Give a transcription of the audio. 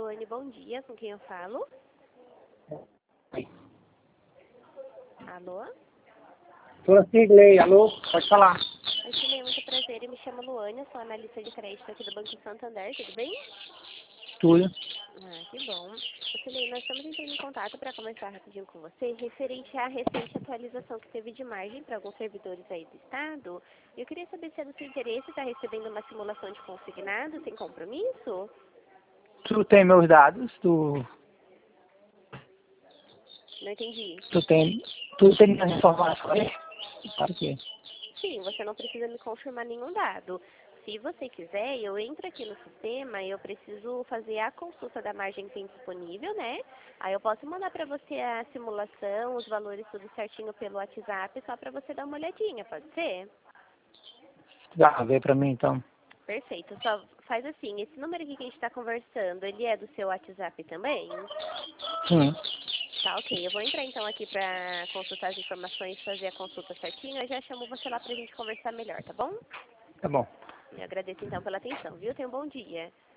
Luane, bom dia. Com quem eu falo? Alô? Sou Sidley, alô? Pode falar. Oi, Silei, muito prazer. Eu me chamo Luane, eu sou analista de crédito aqui do Banco Santander, tudo bem? Tudo. Ah, que bom. Silei, nós estamos entrando em contato para conversar rapidinho com você, referente à recente atualização que teve de margem para alguns servidores aí do Estado. Eu queria saber se é do seu interesse estar recebendo uma simulação de consignado sem compromisso? Tu tem meus dados, tu Não entendi. tem minhas informações. Sabe o quê? Sim, você não precisa me confirmar nenhum dado. Se você quiser, eu entro aqui no sistema e eu preciso fazer a consulta da margem que tem disponível, né? Aí eu posso mandar para você a simulação, os valores tudo certinho pelo WhatsApp, só para você dar uma olhadinha, pode ser? Dá, vê pra mim então. Perfeito. Só faz assim, esse número aqui que a gente está conversando, ele é do seu WhatsApp também? Sim. Tá, ok. Eu vou entrar então aqui para consultar as informações, fazer a consulta certinho. Eu já chamo você lá para a gente conversar melhor, tá bom? Tá bom. Eu agradeço então pela atenção, viu? Tenha um bom dia.